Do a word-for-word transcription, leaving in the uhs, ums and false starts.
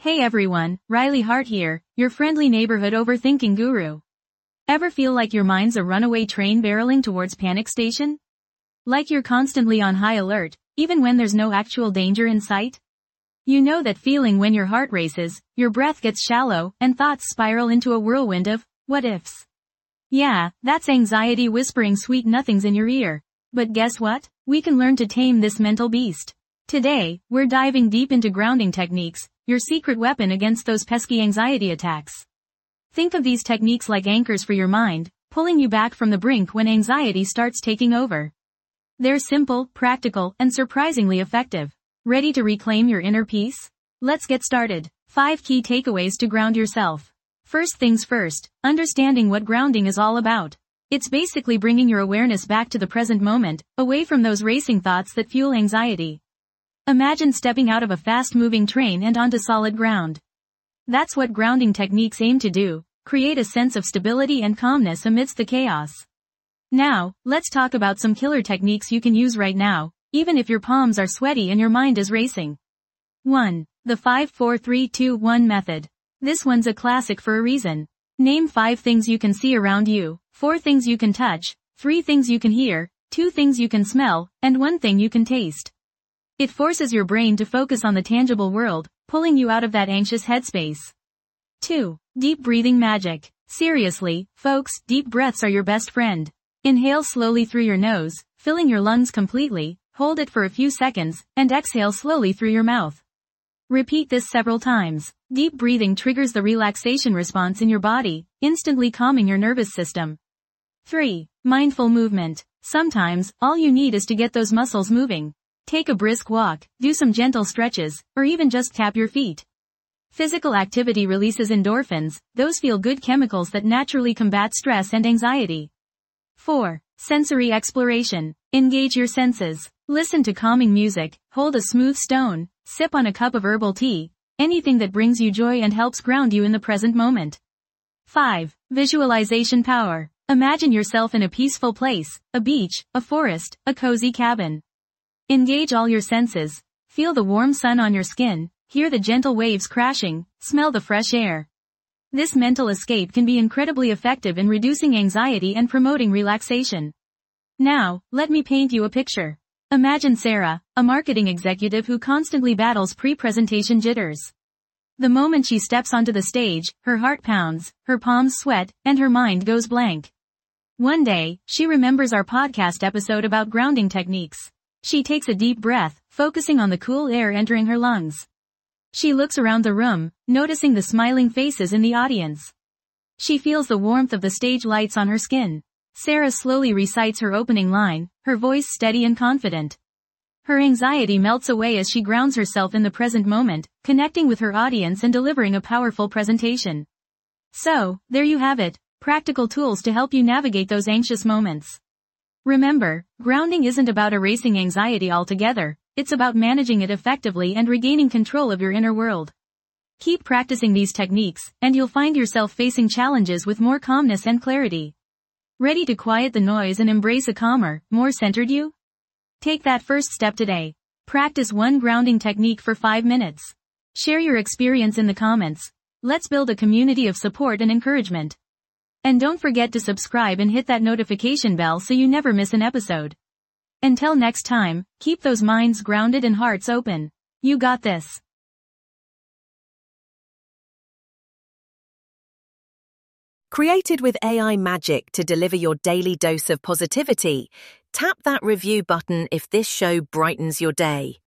Hey everyone, Riley Hart here, your friendly neighborhood overthinking guru. Ever feel like your mind's a runaway train barreling towards panic station? Like you're constantly on high alert, even when there's no actual danger in sight? You know that feeling when your heart races, your breath gets shallow, and thoughts spiral into a whirlwind of what-ifs. Yeah, that's anxiety whispering sweet nothings in your ear. But guess what? We can learn to tame this mental beast. Today, we're diving deep into grounding techniques, your secret weapon against those pesky anxiety attacks. Think of these techniques like anchors for your mind, pulling you back from the brink when anxiety starts taking over. They're simple, practical, and surprisingly effective. Ready to reclaim your inner peace? Let's get started. five Key takeaways to ground yourself. First things first, understanding what grounding is all about. It's basically bringing your awareness back to the present moment, away from those racing thoughts that fuel anxiety. Imagine stepping out of a fast-moving train and onto solid ground. That's what grounding techniques aim to do, create a sense of stability and calmness amidst the chaos. Now, let's talk about some killer techniques you can use right now, even if your palms are sweaty and your mind is racing. one. The five four three two one method. This one's a classic for a reason. Name five things you can see around you, four things you can touch, three things you can hear, two things you can smell, and one thing you can taste. It forces your brain to focus on the tangible world, pulling you out of that anxious headspace. two. Deep breathing magic. Seriously, folks, deep breaths are your best friend. Inhale slowly through your nose, filling your lungs completely, hold it for a few seconds, and exhale slowly through your mouth. Repeat this several times. Deep breathing triggers the relaxation response in your body, instantly calming your nervous system. three. Mindful movement. Sometimes, all you need is to get those muscles moving. Take a brisk walk, do some gentle stretches, or even just tap your feet. Physical activity releases endorphins, those feel-good chemicals that naturally combat stress and anxiety. four. Sensory exploration. Engage your senses. Listen to calming music, hold a smooth stone, sip on a cup of herbal tea, anything that brings you joy and helps ground you in the present moment. five. Visualization power. Imagine yourself in a peaceful place, a beach, a forest, a cozy cabin. Engage all your senses. Feel the warm sun on your skin, hear the gentle waves crashing, smell the fresh air. This mental escape can be incredibly effective in reducing anxiety and promoting relaxation. Now, let me paint you a picture. Imagine Sarah, a marketing executive who constantly battles pre-presentation jitters. The moment she steps onto the stage, her heart pounds, her palms sweat, and her mind goes blank. One day, she remembers our podcast episode about grounding techniques. She takes a deep breath, focusing on the cool air entering her lungs. She looks around the room, noticing the smiling faces in the audience. She feels the warmth of the stage lights on her skin. Sarah slowly recites her opening line, her voice steady and confident. Her anxiety melts away as she grounds herself in the present moment, connecting with her audience and delivering a powerful presentation. So, there you have it, practical tools to help you navigate those anxious moments. Remember, grounding isn't about erasing anxiety altogether, it's about managing it effectively and regaining control of your inner world. Keep practicing these techniques, and you'll find yourself facing challenges with more calmness and clarity. Ready to quiet the noise and embrace a calmer, more centered you? Take that first step today. Practice one grounding technique for five minutes. Share your experience in the comments. Let's build a community of support and encouragement. And don't forget to subscribe and hit that notification bell so you never miss an episode. Until next time, keep those minds grounded and hearts open. You got this. Created with A I magic to deliver your daily dose of positivity, tap that review button if this show brightens your day.